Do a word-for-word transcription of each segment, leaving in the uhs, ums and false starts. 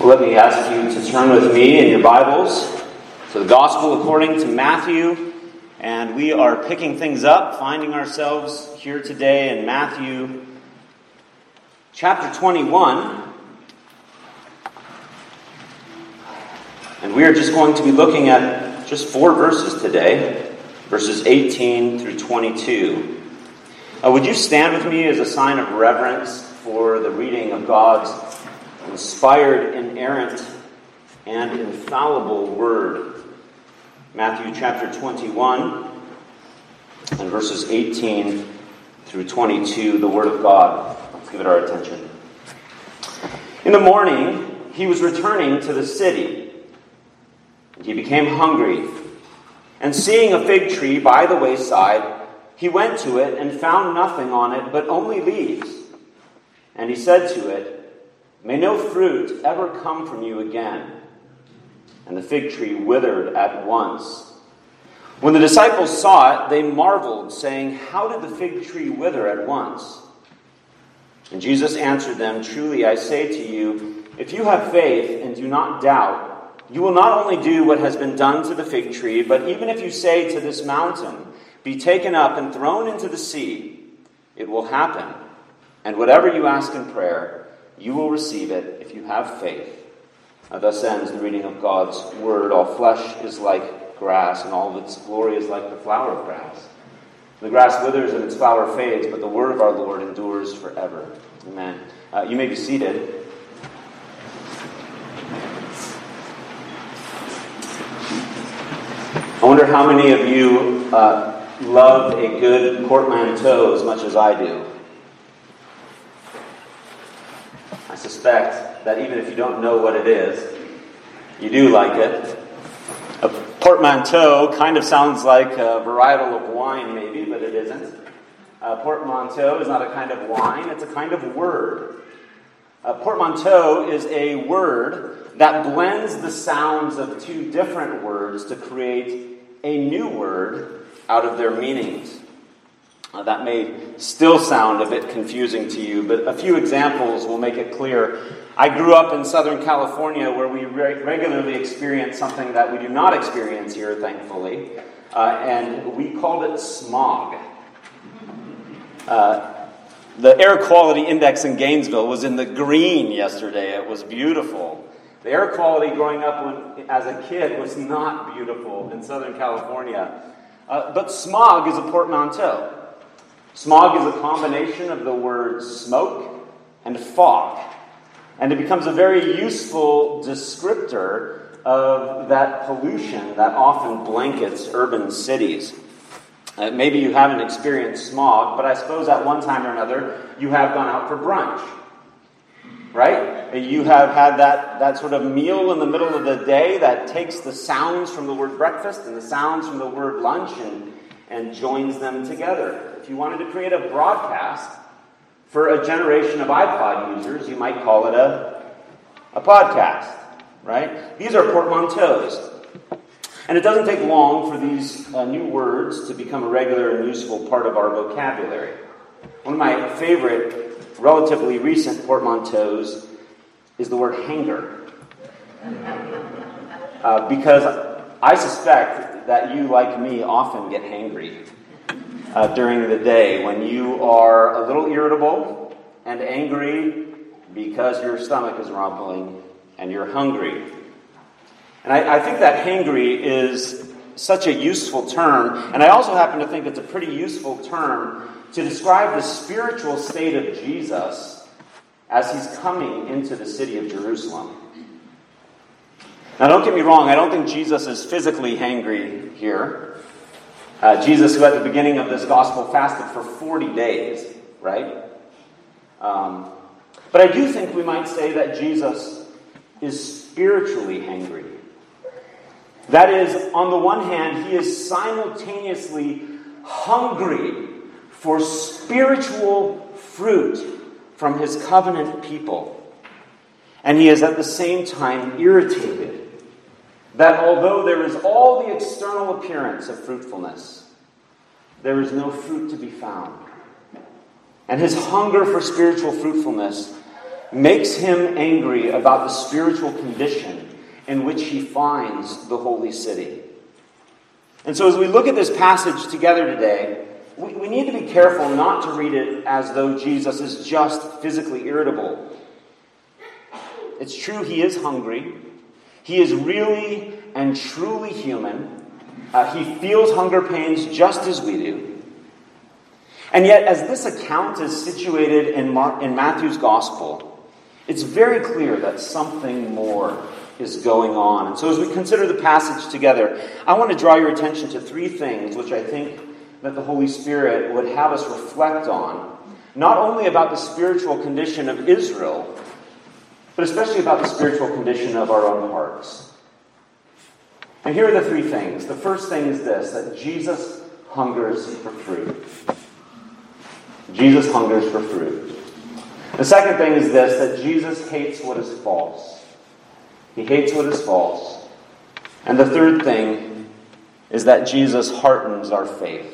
Let me ask you to turn with me in your Bibles to the Gospel according to Matthew. And we are picking things up, finding ourselves here today in Matthew chapter twenty-one. And we are just going to be looking at just four verses today, verses eighteen through twenty-two. Uh, would you stand with me as a sign of reverence for the reading of God's inspired, inerrant, and infallible Word? Matthew chapter twenty-one and verses eighteen through twenty-two, the Word of God. Let's give it our attention. In the morning, he was returning to the city, and he became hungry. And seeing a fig tree by the wayside, he went to it and found nothing on it but only leaves. And he said to it, "May no fruit ever come from you again." And the fig tree withered at once. When the disciples saw it, they marveled, saying, "How did the fig tree wither at once?" And Jesus answered them, "Truly I say to you, if you have faith and do not doubt, you will not only do what has been done to the fig tree, but even if you say to this mountain, 'Be taken up and thrown into the sea,' it will happen. And whatever you ask in prayer, you will receive it if you have faith." Uh, thus ends the reading of God's Word. All flesh is like grass, and all of its glory is like the flower of grass. The grass withers and its flower fades, but the word of our Lord endures forever. Amen. Uh, you may be seated. I wonder how many of you uh, love a good portmanteau as much as I do. I suspect that even if you don't know what it is, you do like it. A portmanteau kind of sounds like a varietal of wine, maybe, but it isn't. A portmanteau is not a kind of wine, it's a kind of word. A portmanteau is a word that blends the sounds of two different words to create a new word out of their meanings. Uh, that may still sound a bit confusing to you, but a few examples will make it clear. I grew up in Southern California, where we re- regularly experience something that we do not experience here, thankfully, uh, and we called it smog. Uh, the air quality index in Gainesville was in the green yesterday. It was beautiful. The air quality growing up when, as a kid was not beautiful in Southern California. Uh, but smog is a portmanteau. Smog is a combination of the words smoke and fog. And it becomes a very useful descriptor of that pollution that often blankets urban cities. Uh, maybe you haven't experienced smog, but I suppose at one time or another you have gone out for brunch. Right? You have had that, that sort of meal in the middle of the day that takes the sounds from the word breakfast and the sounds from the word lunch and, and joins them together. If you wanted to create a broadcast for a generation of iPod users, you might call it a, a podcast, right? These are portmanteaus. And it doesn't take long for these uh, new words to become a regular and useful part of our vocabulary. One of my favorite, relatively recent portmanteaus is the word hanger. Uh, because I suspect that you, like me, often get hangry uh, during the day when you are a little irritable and angry because your stomach is rumbling and you're hungry. And I, I think that hangry is such a useful term, and I also happen to think it's a pretty useful term to describe the spiritual state of Jesus as he's coming into the city of Jerusalem. Now, don't get me wrong, I don't think Jesus is physically hangry here. Uh, Jesus, who at the beginning of this gospel fasted for forty days, right? Um, but I do think we might say that Jesus is spiritually hangry. That is, on the one hand, he is simultaneously hungry for spiritual fruit from his covenant people. And he is at the same time irritated that although there is all the external appearance of fruitfulness, there is no fruit to be found. And his hunger for spiritual fruitfulness makes him angry about the spiritual condition in which he finds the holy city. And so as we look at this passage together today, we, we need to be careful not to read it as though Jesus is just physically irritable. It's true, he is hungry. He is really and truly human. Uh, he feels hunger pains just as we do. And yet, as this account is situated in, Mar- in Matthew's Gospel, it's very clear that something more is going on. And so as we consider the passage together, I want to draw your attention to three things which I think that the Holy Spirit would have us reflect on, not only about the spiritual condition of Israel, but especially about the spiritual condition of our own hearts. And here are the three things. The first thing is this, that Jesus hungers for fruit. Jesus hungers for fruit. The second thing is this, that Jesus hates what is false. He hates what is false. And the third thing is that Jesus heartens our faith.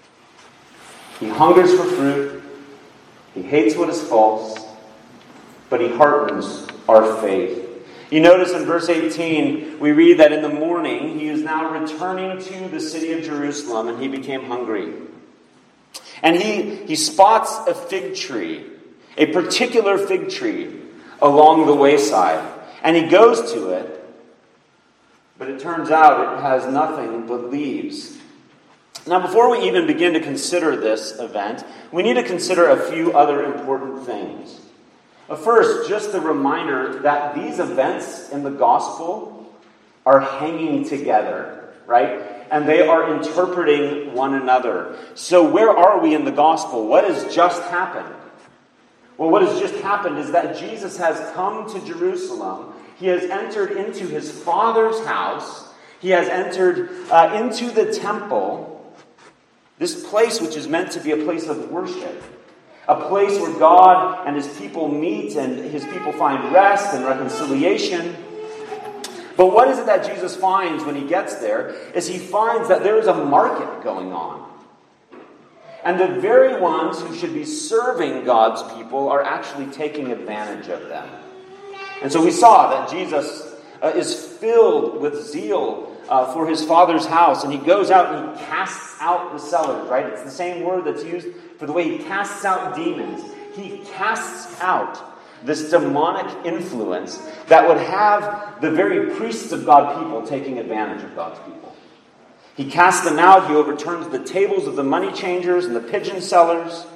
He hungers for fruit. He hates what is false. But he heartens our faith. You notice in verse eighteen, we read that in the morning, he is now returning to the city of Jerusalem, and he became hungry. And he, he spots a fig tree, a particular fig tree, along the wayside. And he goes to it, but it turns out it has nothing but leaves. Now, before we even begin to consider this event, we need to consider a few other important things. First, just a reminder that these events in the gospel are hanging together, right? And they are interpreting one another. So where are we in the gospel? What has just happened? Well, what has just happened is that Jesus has come to Jerusalem. He has entered into his Father's house. He has entered uh, into the temple, this place which is meant to be a place of worship. A place where God and his people meet and his people find rest and reconciliation. But what is it that Jesus finds when he gets there? Is he finds that there is a market going on. And the very ones who should be serving God's people are actually taking advantage of them. And so we saw that Jesus uh, is filled with zeal uh, for his Father's house. And he goes out and he casts out the sellers, right? It's the same word that's used for the way he casts out demons. He casts out this demonic influence that would have the very priests of God people taking advantage of God's people. He casts them out. He overturns the tables of the money changers and the pigeon sellers.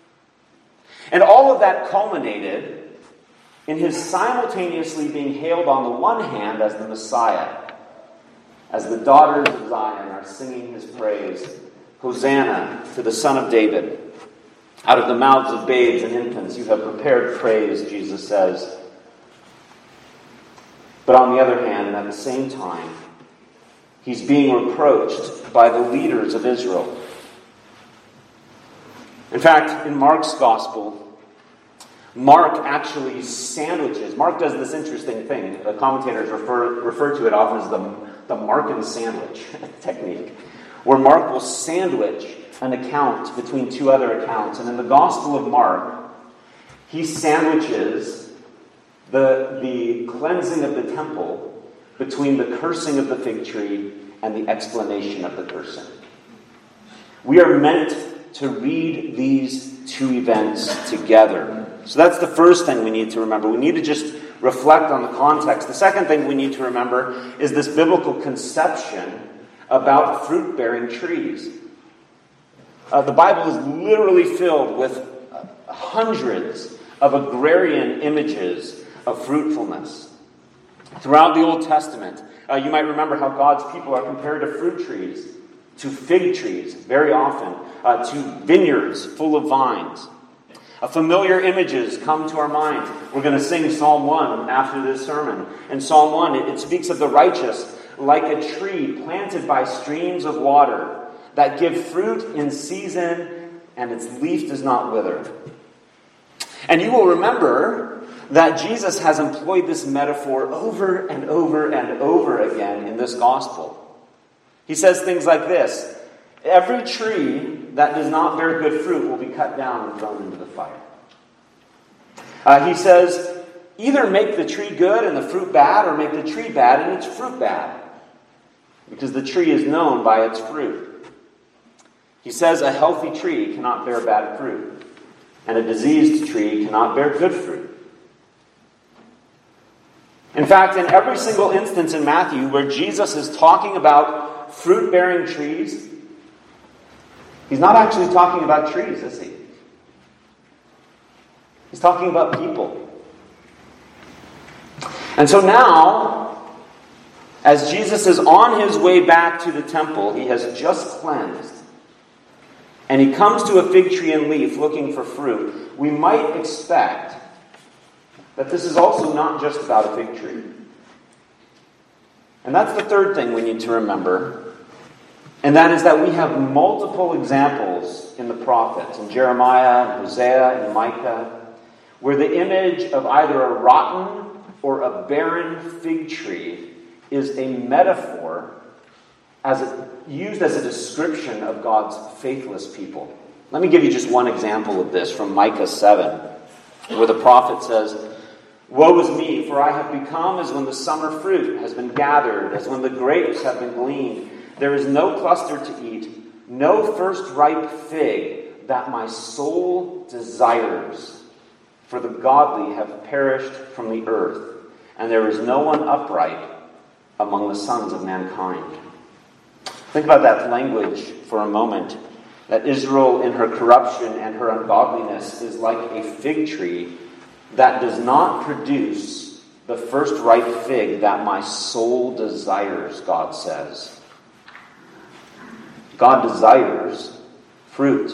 And all of that culminated in his simultaneously being hailed on the one hand as the Messiah, as the daughters of Zion are singing his praise. Hosanna to the Son of David. Out of the mouths of babes and infants you have prepared praise, Jesus says. But on the other hand, and at the same time, he's being reproached by the leaders of Israel. In fact, in Mark's gospel, Mark actually sandwiches. Mark does this interesting thing. The commentators refer, refer to it often as the, the Markan sandwich technique, where Mark will sandwich an account between two other accounts. And in the Gospel of Mark, he sandwiches the, the cleansing of the temple between the cursing of the fig tree and the explanation of the cursing. We are meant to read these two events together. So that's the first thing we need to remember. We need to just reflect on the context. The second thing we need to remember is this biblical conception about fruit-bearing trees. Uh, the Bible is literally filled with uh, hundreds of agrarian images of fruitfulness. Throughout the Old Testament, uh, you might remember how God's people are compared to fruit trees, to fig trees very often, uh, to vineyards full of vines. Uh, familiar images come to our mind. We're going to sing Psalm one after this sermon. In Psalm one, it, it speaks of the righteous like a tree planted by streams of water that give fruit in season and its leaf does not wither. And you will remember that Jesus has employed this metaphor over and over and over again in this gospel. He says things like this: every tree that does not bear good fruit will be cut down and thrown into the fire. Uh, he says, either make the tree good and the fruit bad, or make the tree bad and its fruit bad. Because the tree is known by its fruit. He says a healthy tree cannot bear bad fruit, and a diseased tree cannot bear good fruit. In fact, in every single instance in Matthew where Jesus is talking about fruit-bearing trees, he's not actually talking about trees, is he? He's talking about people. And so now, as Jesus is on his way back to the temple, he has just cleansed, and he comes to a fig tree and leaf looking for fruit, we might expect that this is also not just about a fig tree. And that's the third thing we need to remember. And that is that we have multiple examples in the prophets, in Jeremiah, and Hosea, and Micah, where the image of either a rotten or a barren fig tree is a metaphor as a, used as a description of God's faithless people. Let me give you just one example of this from Micah seven, where the prophet says, "Woe is me, for I have become as when the summer fruit has been gathered, as when the grapes have been gleaned. There is no cluster to eat, no first ripe fig that my soul desires. For the godly have perished from the earth, and there is no one upright among the sons of mankind." Think about that language for a moment. That Israel in her corruption and her ungodliness is like a fig tree that does not produce the first ripe fig that my soul desires, God says. God desires fruit.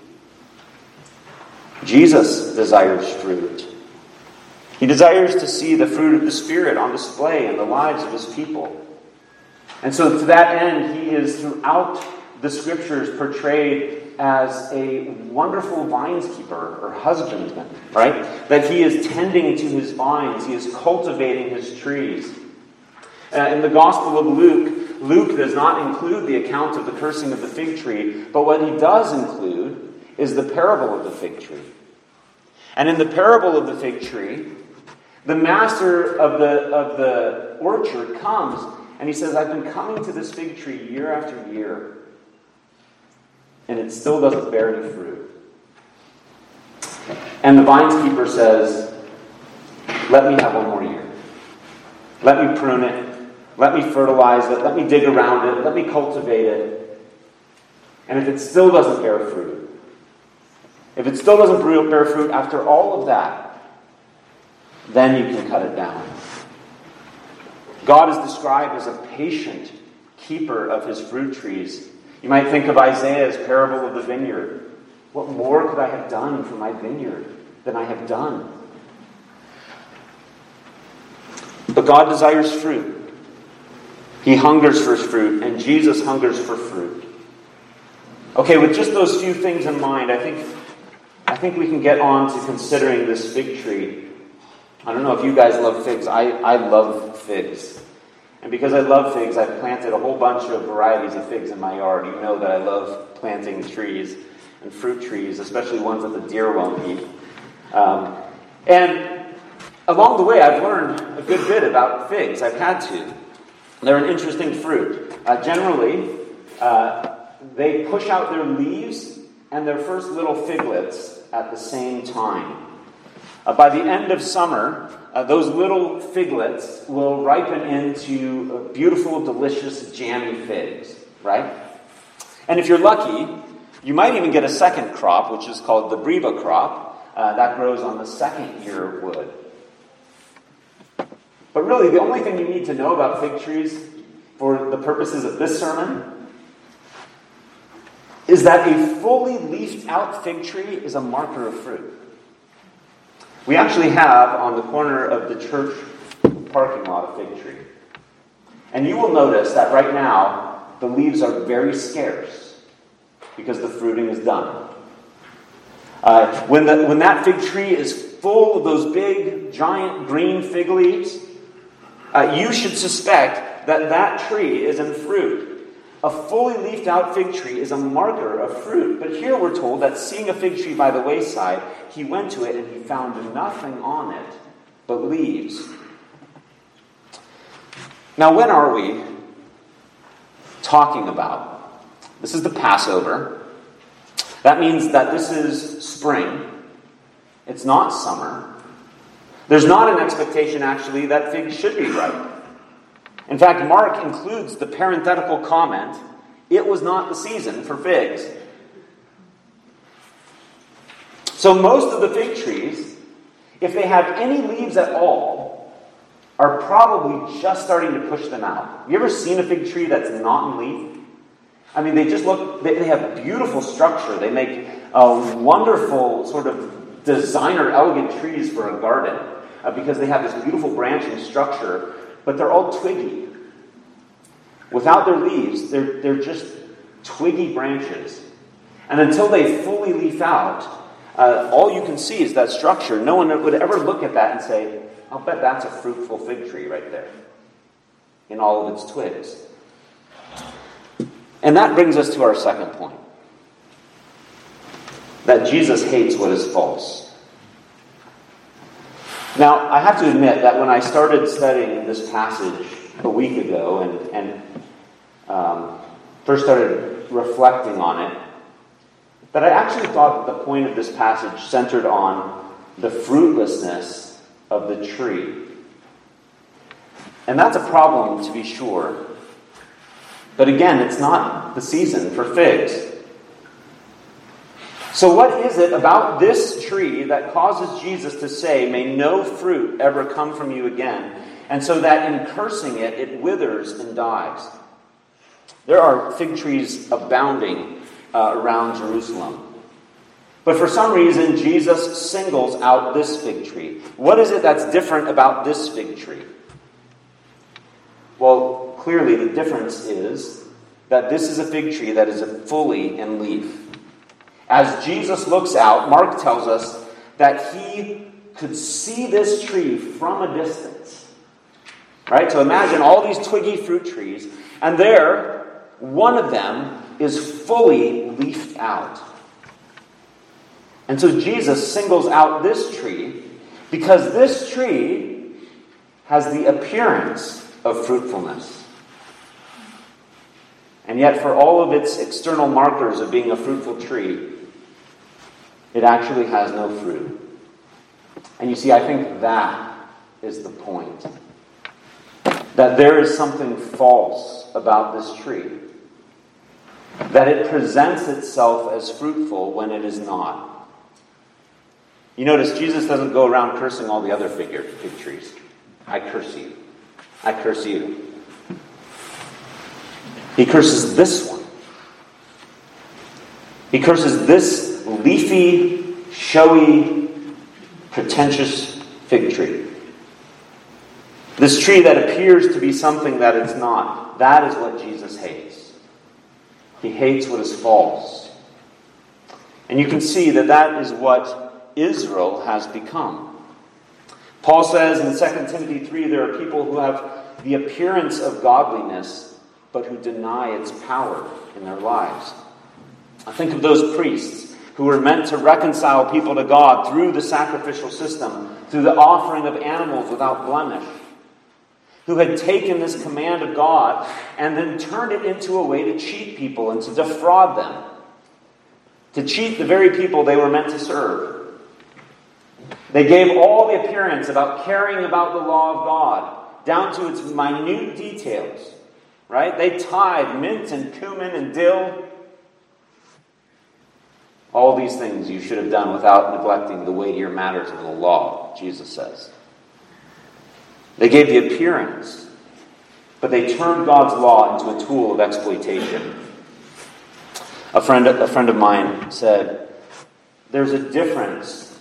Jesus desires fruit. He desires to see the fruit of the Spirit on display in the lives of his people. And so to that end, he is throughout the Scriptures portrayed as a wonderful vineskeeper or husbandman, right? That he is tending to his vines. He is cultivating his trees. Uh, in the Gospel of Luke, Luke does not include the account of the cursing of the fig tree, but what he does include is the parable of the fig tree. And in the parable of the fig tree, the master of the, of the orchard comes and he says, "I've been coming to this fig tree year after year, and it still doesn't bear any fruit." And the vineskeeper says, "Let me have one more year. Let me prune it. Let me fertilize it. Let me dig around it. Let me cultivate it. And if it still doesn't bear fruit, if it still doesn't bear fruit after all of that, then you can cut it down." God is described as a patient keeper of his fruit trees. You might think of Isaiah's parable of the vineyard. What more could I have done for my vineyard than I have done? But God desires fruit. He hungers for fruit, and Jesus hungers for fruit. Okay, with just those few things in mind, I think, I think we can get on to considering this fig tree. I don't know if you guys love figs. I, I love figs. And because I love figs, I've planted a whole bunch of varieties of figs in my yard. You know that I love planting trees and fruit trees, especially ones that the deer won't eat. Um, and along the way, I've learned a good bit about figs. I've had to. They're an interesting fruit. Uh, generally, uh, they push out their leaves and their first little figlets at the same time. Uh, by the end of summer, uh, those little figlets will ripen into uh, beautiful, delicious, jammy figs, right? And if you're lucky, you might even get a second crop, which is called the Breba crop. Uh, that grows on the second year wood. But really, the only thing you need to know about fig trees for the purposes of this sermon is that a fully leafed out fig tree is a marker of fruit. We actually have on the corner of the church parking lot a fig tree. And you will notice that right now the leaves are very scarce because the fruiting is done. Uh, when, the, when that fig tree is full of those big, giant green fig leaves, uh, you should suspect that that tree is in fruit. A fully leafed out fig tree is a marker of fruit. But here we're told that seeing a fig tree by the wayside, he went to it and he found nothing on it but leaves. Now, when are we talking about? This is the Passover. That means that this is spring. It's not summer. There's not an expectation, actually, that figs should be ripe. In fact, Mark includes the parenthetical comment, it was not the season for figs. So most of the fig trees, if they have any leaves at all, are probably just starting to push them out. Have you ever seen a fig tree that's not in leaf? I mean, they just look, they, they have beautiful structure. They make a wonderful sort of designer, elegant trees for a garden uh, because they have this beautiful branching structure, but they're all twiggy. Without their leaves, they're, they're just twiggy branches. And until they fully leaf out, uh, all you can see is that structure. No one would ever look at that and say, I'll bet that's a fruitful fig tree right there in all of its twigs. And that brings us to our second point. That Jesus hates what is false. Now, I have to admit that when I started studying this passage a week ago and, and um, first started reflecting on it, that I actually thought that the point of this passage centered on the fruitlessness of the tree. And that's a problem, to be sure. But again, it's not the season for figs. So what is it about this tree that causes Jesus to say, may no fruit ever come from you again, and so that in cursing it, it withers and dies? There are fig trees abounding uh, around Jerusalem. But for some reason, Jesus singles out this fig tree. What is it that's different about this fig tree? Well, clearly the difference is that this is a fig tree that is fully in leaf. As Jesus looks out, Mark tells us that he could see this tree from a distance. Right? So imagine all these twiggy fruit trees, and there, one of them is fully leafed out. And so Jesus singles out this tree because this tree has the appearance of fruitfulness. And yet, for all of its external markers of being a fruitful tree, it actually has no fruit. And you see, I think that is the point. That there is something false about this tree. That it presents itself as fruitful when it is not. You notice Jesus doesn't go around cursing all the other fig, fig trees. I curse you. I curse you. He curses this one. He curses this leafy, showy, pretentious fig tree. This tree that appears to be something that it's not. That is what Jesus hates. He hates what is false. And you can see that that is what Israel has become. Paul says in Second Timothy three, there are people who have the appearance of godliness, but who deny its power in their lives. I think of those priests who were meant to reconcile people to God through the sacrificial system, through the offering of animals without blemish, who had taken this command of God and then turned it into a way to cheat people and to defraud them, to cheat the very people they were meant to serve. They gave all the appearance about caring about the law of God, down to its minute details. Right? They tithe mint and cumin and dill. All these things you should have done without neglecting the weightier matters of the law, Jesus says. They gave the appearance, but they turned God's law into a tool of exploitation. A friend, a friend of mine said, there's a difference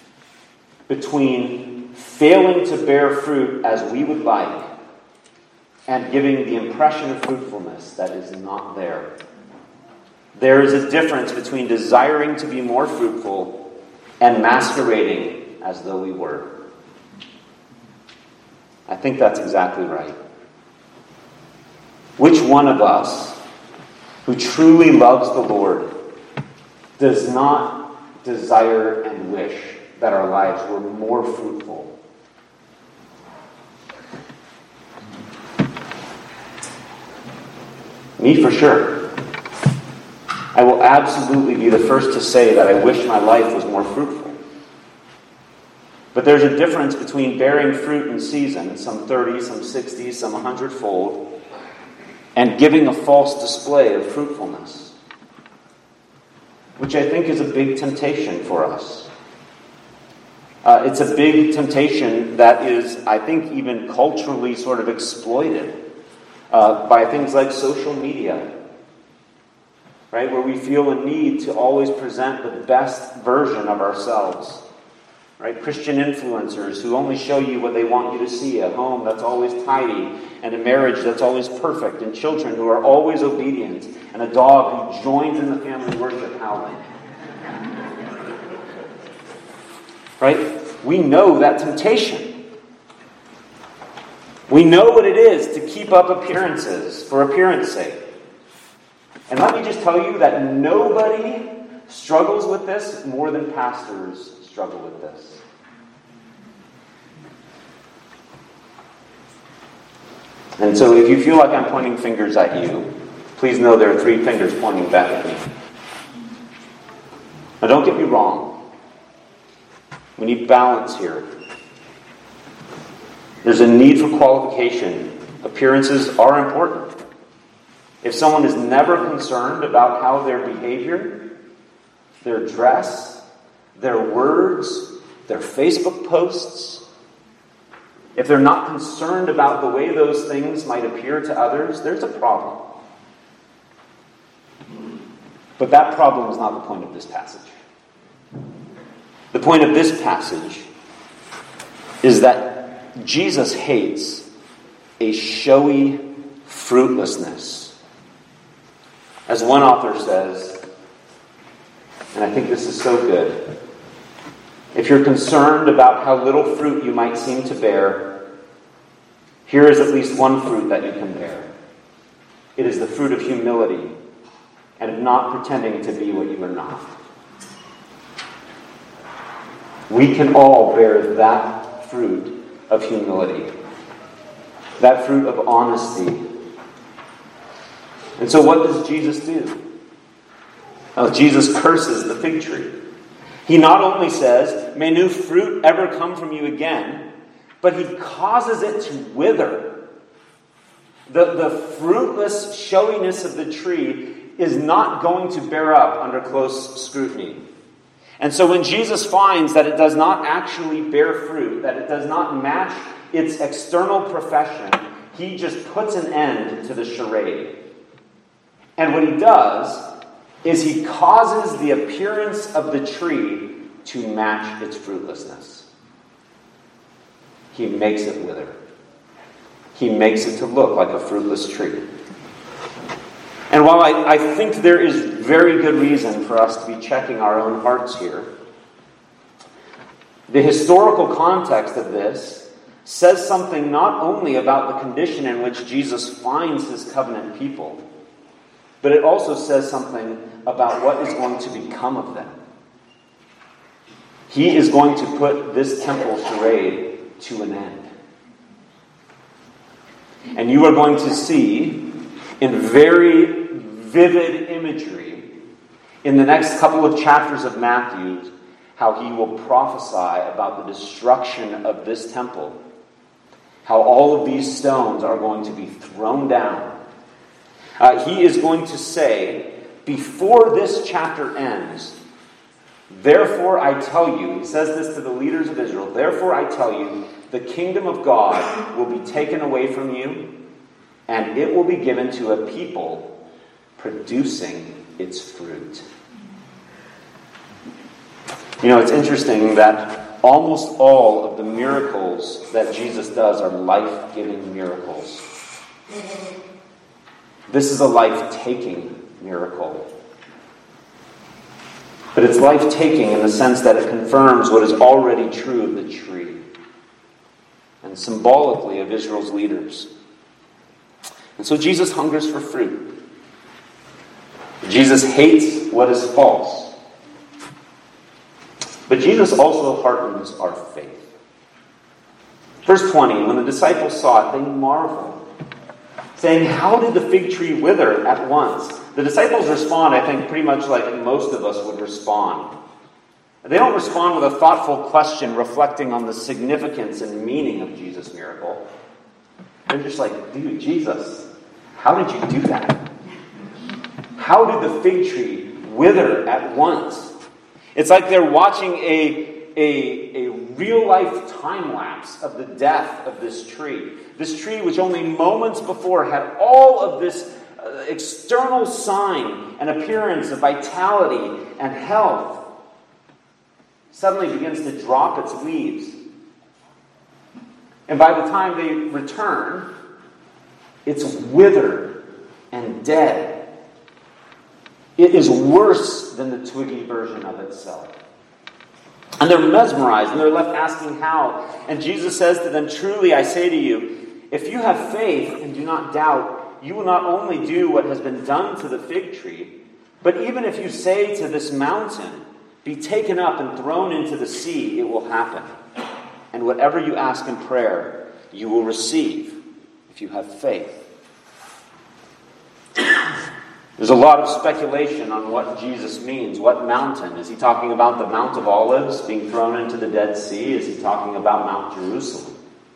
between failing to bear fruit as we would like and giving the impression of fruitfulness that is not there. There is a difference between desiring to be more fruitful and masquerading as though we were. I think that's exactly right. Which one of us who truly loves the Lord does not desire and wish that our lives were more fruitful Me for sure. I will absolutely be the first to say that I wish my life was more fruitful. But there's a difference between bearing fruit in season, some thirty, some sixty, some a hundredfold, and giving a false display of fruitfulness, which I think is a big temptation for us. Uh, it's a big temptation that is, I think, even culturally sort of exploited uh, by things like social media, right? Where we feel a need to always present the best version of ourselves. Right? Christian influencers who only show you what they want you to see, a home that's always tidy, and a marriage that's always perfect, and children who are always obedient, and a dog who joins in the family worship howling. Right? We know that temptation. We know what it is to keep up appearances for appearance sake. And let me just tell you that nobody struggles with this more than pastors struggle with this. And so if you feel like I'm pointing fingers at you, please know there are three fingers pointing back at me. Now don't get me wrong. We need balance here. There's a need for qualification. Appearances are important. If someone is never concerned about how their behavior, their dress, their words, their Facebook posts, if they're not concerned about the way those things might appear to others, there's a problem. But that problem is not the point of this passage. The point of this passage is that Jesus hates a showy fruitlessness. As one author says, and I think this is so good, if you're concerned about how little fruit you might seem to bear, here is at least one fruit that you can bear. It is the fruit of humility and of not pretending to be what you are not. We can all bear that fruit of humility, that fruit of honesty. And so what does Jesus do? Well, Jesus curses the fig tree. He not only says, "May no fruit ever come from you again," but he causes it to wither. The, the fruitless showiness of the tree is not going to bear up under close scrutiny. And so when Jesus finds that it does not actually bear fruit, that it does not match its external profession, he just puts an end to the charade. And what he does is he causes the appearance of the tree to match its fruitlessness. He makes it wither. He makes it to look like a fruitless tree. And while I, I think there is very good reason for us to be checking our own hearts here, the historical context of this says something not only about the condition in which Jesus finds his covenant people, but it also says something about what is going to become of them. He is going to put this temple charade to an end. And you are going to see in very vivid imagery in the next couple of chapters of Matthew how he will prophesy about the destruction of this temple. How all of these stones are going to be thrown down. Uh, he is going to say, before this chapter ends, "Therefore I tell you," he says this to the leaders of Israel, "Therefore I tell you, the kingdom of God will be taken away from you, and it will be given to a people producing its fruit." You know, it's interesting that almost all of the miracles that Jesus does are life-giving miracles. This is a life-taking miracle. But it's life-taking in the sense that it confirms what is already true of the tree and symbolically of Israel's leaders. And so Jesus hungers for fruit. Jesus hates what is false. But Jesus also hardens our faith. Verse twenty, when the disciples saw it, they marveled. saying, how did the fig tree wither at once? The disciples respond, I think, pretty much like most of us would respond. They don't respond with a thoughtful question reflecting on the significance and meaning of Jesus' miracle. They're just like, dude, Jesus, how did you do that? How did the fig tree wither at once? It's like they're watching a, a, a real-life time-lapse of the death of this tree. This tree which only moments before had all of this uh, external sign and appearance of vitality and health, suddenly begins to drop its leaves. And by the time they return, it's withered and dead. It is worse than the twiggy version of itself. And they're mesmerized, and they're left asking how. And Jesus says to them, truly I say to you, if you have faith and do not doubt, you will not only do what has been done to the fig tree, but even if you say to this mountain, be taken up and thrown into the sea, it will happen. And whatever you ask in prayer, you will receive if you have faith. There's a lot of speculation on what Jesus means. What mountain? Is he talking about the Mount of Olives being thrown into the Dead Sea? Is he talking about Mount Jerusalem?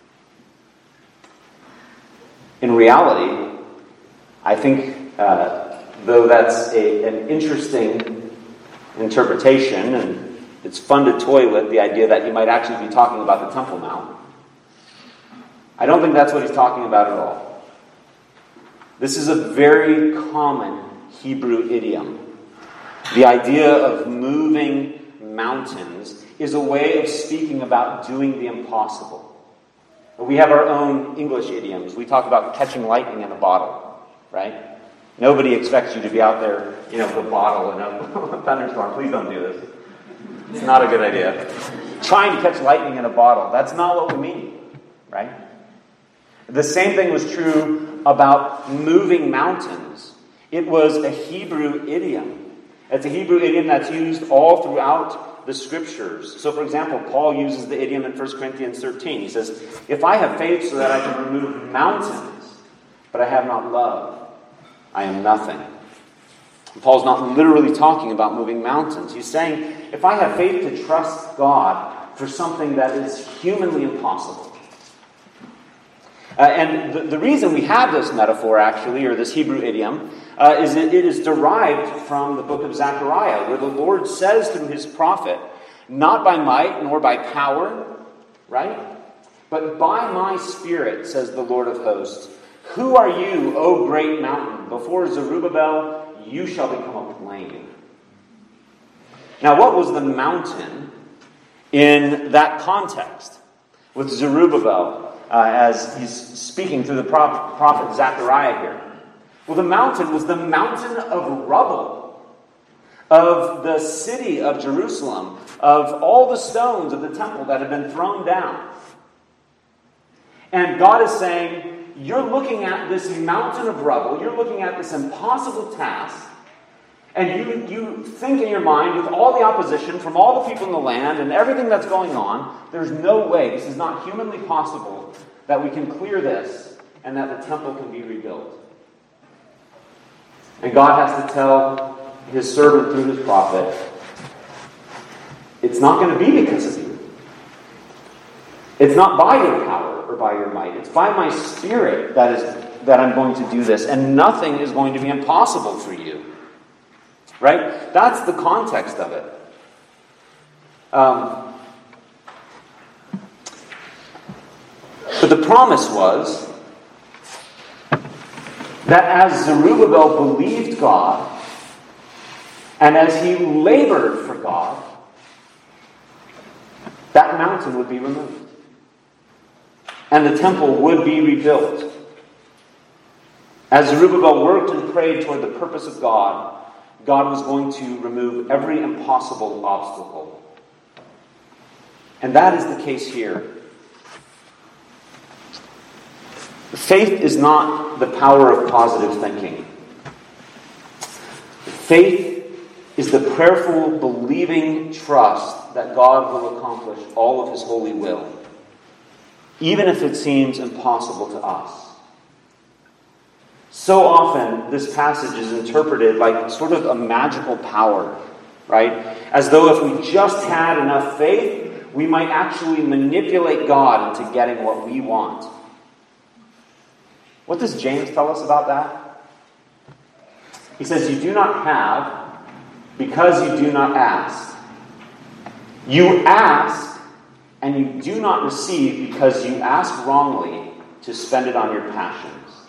In reality, I think, uh, though that's a, an interesting interpretation, and it's fun to toy with the idea that he might actually be talking about the Temple Mount, I don't think that's what he's talking about at all. This is a very common Hebrew idiom. The idea of moving mountains is a way of speaking about doing the impossible. We have our own English idioms. We talk about catching lightning in a bottle, right? Nobody expects you to be out there, you know, with a bottle in a thunderstorm. Please don't do this. It's not a good idea. Trying to catch lightning in a bottle. That's not what we mean, right? The same thing was true about moving mountains. It was a Hebrew idiom. It's a Hebrew idiom that's used all throughout the Scriptures. So, for example, Paul uses the idiom in First Corinthians thirteen. He says, if I have faith so that I can remove mountains, but I have not love, I am nothing. Paul's not literally talking about moving mountains. He's saying, if I have faith to trust God for something that is humanly impossible. Uh, and the, the reason we have this metaphor, actually, or this Hebrew idiom, uh, is that it is derived from the book of Zechariah, where the Lord says through his prophet, not by might nor by power, right? But by my Spirit, says the Lord of hosts. Who are you, O great mountain? Before Zerubbabel, you shall become a plain. Now, what was the mountain in that context? With Zerubbabel, uh, as he's speaking through the prophet, prophet Zechariah here. Well, the mountain was the mountain of rubble, of the city of Jerusalem, of all the stones of the temple that had been thrown down. And God is saying, you're looking at this mountain of rubble, you're looking at this impossible task, and you, you think in your mind, with all the opposition from all the people in the land and everything that's going on, there's no way, this is not humanly possible, that we can clear this and that the temple can be rebuilt. And God has to tell his servant through his prophet, it's not going to be because of you. It's not by your power or by your might. It's by my Spirit that is that I'm going to do this. And nothing is going to be impossible for you. Right? That's the context of it. Um, but the promise was that as Zerubbabel believed God, and as he labored for God, that mountain would be removed. And the temple would be rebuilt. As Zerubbabel worked and prayed toward the purpose of God, God was going to remove every impossible obstacle. And that is the case here. Faith is not the power of positive thinking. Faith is the prayerful, believing trust that God will accomplish all of his holy will, even if it seems impossible to us. So often, this passage is interpreted like sort of a magical power, right? As though if we just had enough faith, we might actually manipulate God into getting what we want. What does James tell us about that? He says, you do not have because you do not ask. You ask and you do not receive because you ask wrongly to spend it on your passions.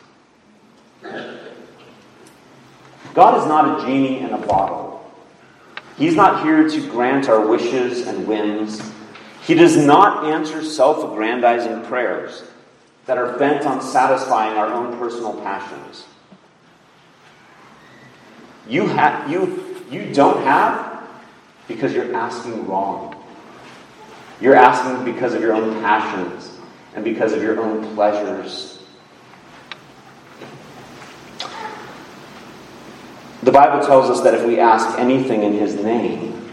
God is not a genie in a bottle. He's not here to grant our wishes and whims. He does not answer self-aggrandizing prayers that are bent on satisfying our own personal passions. You have you you don't have because you're asking wrong. You're asking because of your own passions and because of your own pleasures. The Bible tells us that if we ask anything in His name,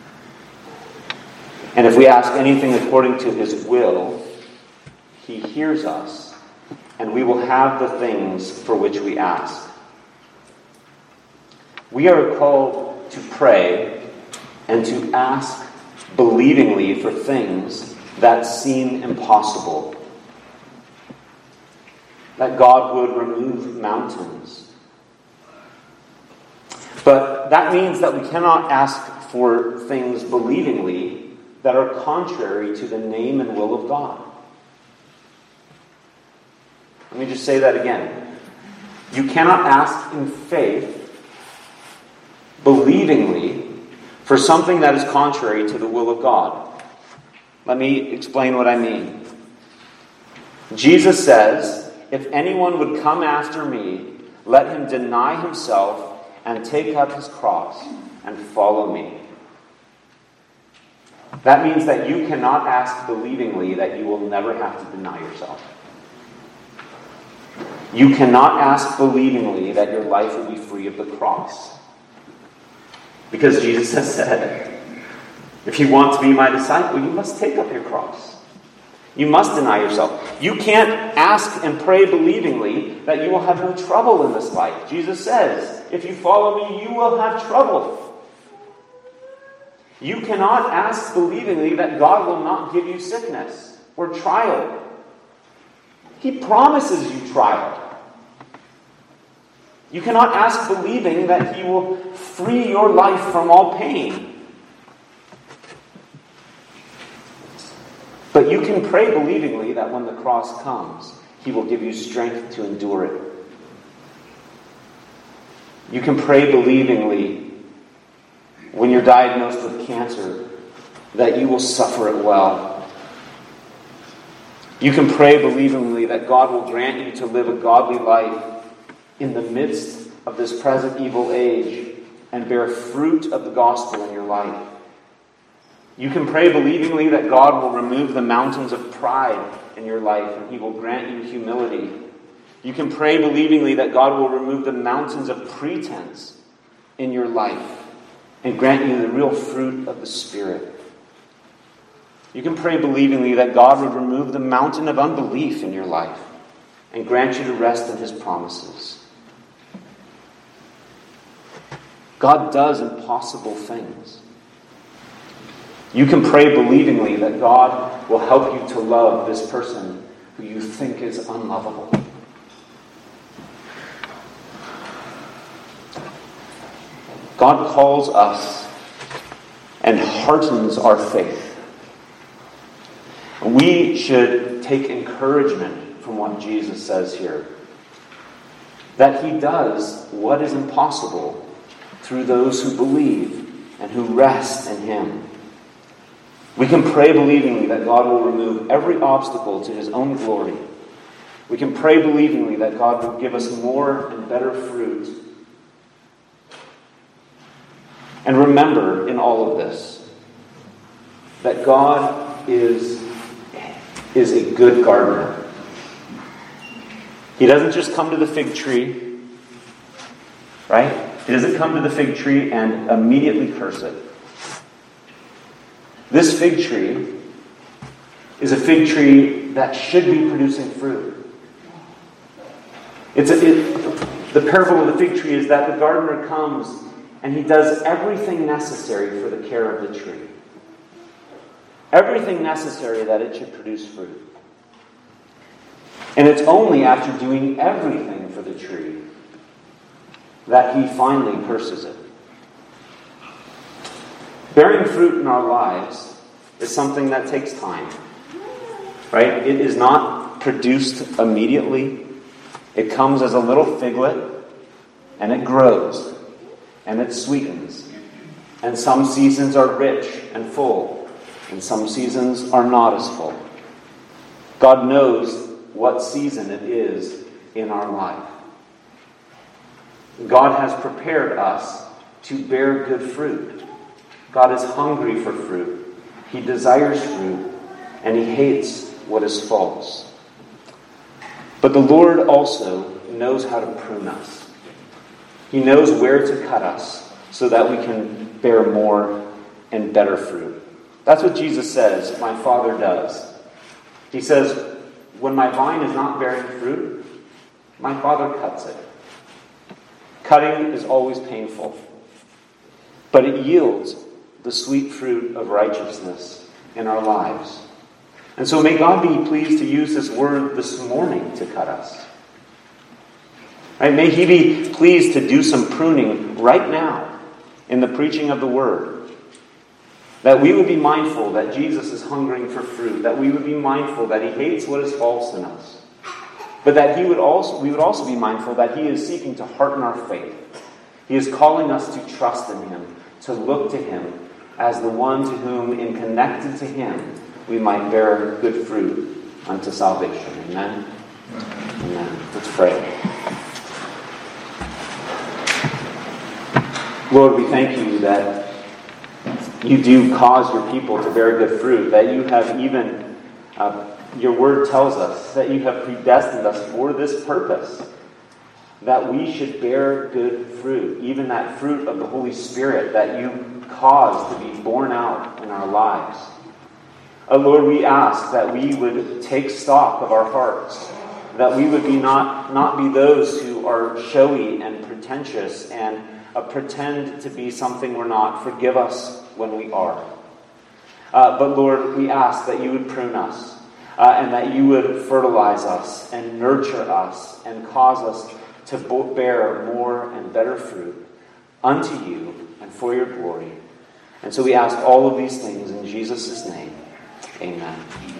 and if we ask anything according to His will, He hears us, and we will have the things for which we ask. We are called to pray and to ask believingly for things that seem impossible. That God would remove mountains. But that means that we cannot ask for things believingly that are contrary to the name and will of God. Let me just say that again. You cannot ask in faith, believingly, for something that is contrary to the will of God. Let me explain what I mean. Jesus says, if anyone would come after me, let him deny himself and take up his cross and follow me. That means that you cannot ask believingly that you will never have to deny yourself. You cannot ask believingly that your life will be free of the cross. Because Jesus has said, if you want to be my disciple, you must take up your cross. You must deny yourself. You can't ask and pray believingly that you will have no trouble in this life. Jesus says, if you follow me, you will have trouble. You cannot ask believingly that God will not give you sickness or trial. He promises you trial. You cannot ask believing that He will free your life from all pain. But you can pray believingly that when the cross comes, He will give you strength to endure it. You can pray believingly when you're diagnosed with cancer that you will suffer it well. You can pray believingly that God will grant you to live a godly life in the midst of this present evil age and bear fruit of the gospel in your life. You can pray believingly that God will remove the mountains of pride in your life and He will grant you humility. You can pray believingly that God will remove the mountains of pretense in your life and grant you the real fruit of the Spirit. You can pray believingly that God would remove the mountain of unbelief in your life and grant you to rest in His promises. God does impossible things. You can pray believingly that God will help you to love this person who you think is unlovable. God calls us and heartens our faith. We should take encouragement from what Jesus says here. That He does what is impossible through those who believe and who rest in Him. We can pray believingly that God will remove every obstacle to His own glory. We can pray believingly that God will give us more and better fruit. And remember in all of this that God is, is a good gardener. He doesn't just come to the fig tree, right? He doesn't come to the fig tree and immediately curse it. This fig tree is a fig tree that should be producing fruit. It's a, it, The parable of the fig tree is that the gardener comes and he does everything necessary for the care of the tree. Everything necessary that it should produce fruit. And it's only after doing everything for the tree that he finally curses it. Bearing fruit in our lives is something that takes time. Right? It is not produced immediately. It comes as a little figlet, and it grows, and it sweetens. And some seasons are rich and full, and some seasons are not as full. God knows what season it is in our life. God has prepared us to bear good fruit. God is hungry for fruit. He desires fruit, and he hates what is false. But the Lord also knows how to prune us. He knows where to cut us so that we can bear more and better fruit. That's what Jesus says my Father does. He says, when my vine is not bearing fruit, my Father cuts it. Cutting is always painful, but it yields the sweet fruit of righteousness in our lives. And so may God be pleased to use His word this morning to cut us. Right? May He be pleased to do some pruning right now in the preaching of the word. That we would be mindful that Jesus is hungering for fruit. That we would be mindful that He hates what is false in us. But that He would also, we would also be mindful that He is seeking to hearten our faith. He is calling us to trust in Him, to look to Him as the one to whom, in connected to Him, we might bear good fruit unto salvation. Amen? Amen. Let's pray. Lord, we thank you that you do cause your people to bear good fruit, that you have even, uh, your word tells us, that you have predestined us for this purpose, that we should bear good fruit, even that fruit of the Holy Spirit that you cause to be born out in our lives. Uh, Lord, we ask that we would take stock of our hearts, that we would be not, not be those who are showy and pretentious and uh, pretend to be something we're not. Forgive us when we are. Uh, but Lord, we ask that you would prune us uh, and that you would fertilize us and nurture us and cause us to bear more and better fruit unto you and for your glory. And so we ask all of these things in Jesus' name. Amen.